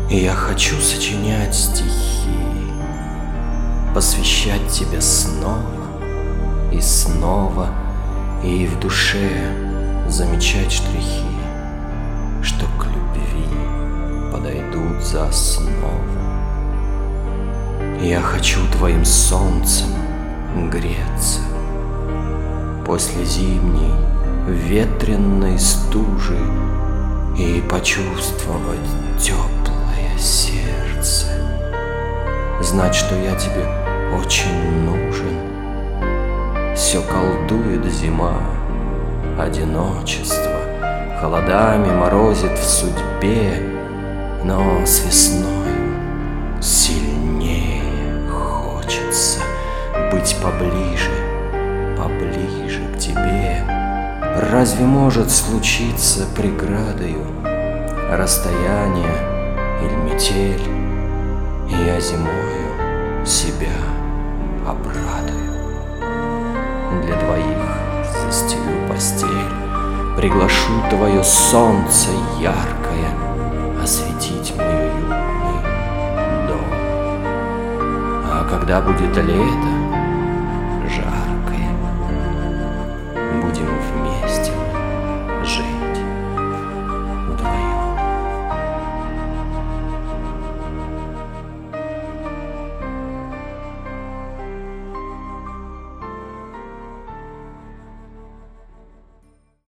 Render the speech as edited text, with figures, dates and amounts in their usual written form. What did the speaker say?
И я хочу сочинять стихи, посвящать тебе снова и снова, и в душе замечать штрихи, что к любви подойдут за основу. Я хочу твоим солнцем греться после зимней ветренной стужи и почувствовать теплое сердце, знать, что я тебе очень нужен. Все колдует зима, одиночество холодами морозит в судьбе, но с весною сильнее хочется быть поближе, поближе к тебе. Разве может случиться преградою расстояние или метель? И я зимою себя обрадую. Для двоих застелю постель, приглашу твое солнце яркое осветить мой уютный дом. А когда будет лето,